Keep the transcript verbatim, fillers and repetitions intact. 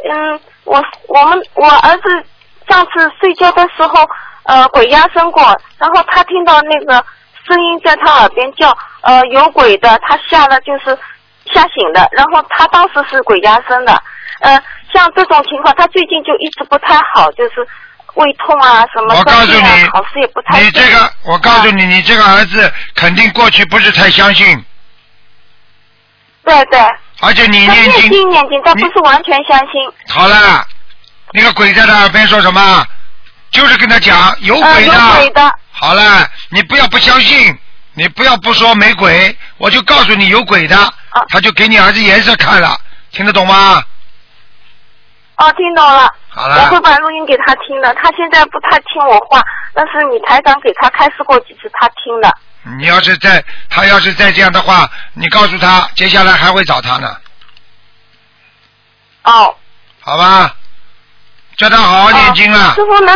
嗯，我我们我儿子上次睡觉的时候，呃，鬼压身过，然后他听到那个声音在他耳边叫，呃，有鬼的，他吓了就是吓醒的，然后他当时是鬼压身的，呃，像这种情况，他最近就一直不太好，就是胃痛啊什么， 我告诉你， 考试也不太。 你这个，我告诉你，你这个儿子肯定过去不是太相信。 对对。 而且你念经， 念经念经，但不是完全相信。 好了，那个鬼在他耳边说什么？就是跟他讲有鬼的。 呃、有鬼的。 好了，你不要不相信，你不要不说没鬼，我就告诉你有鬼的，啊、他就给你儿子颜色看了，听得懂吗？ 哦，听懂了。 好了。 我会把录音给他听的，他现在不太听我话，但是你台长给他开示过几次，他听的。 你要是再他要是再这样的话，你告诉他，接下来还会找他呢。 哦。 好吧，叫他好好念经啊。 师傅能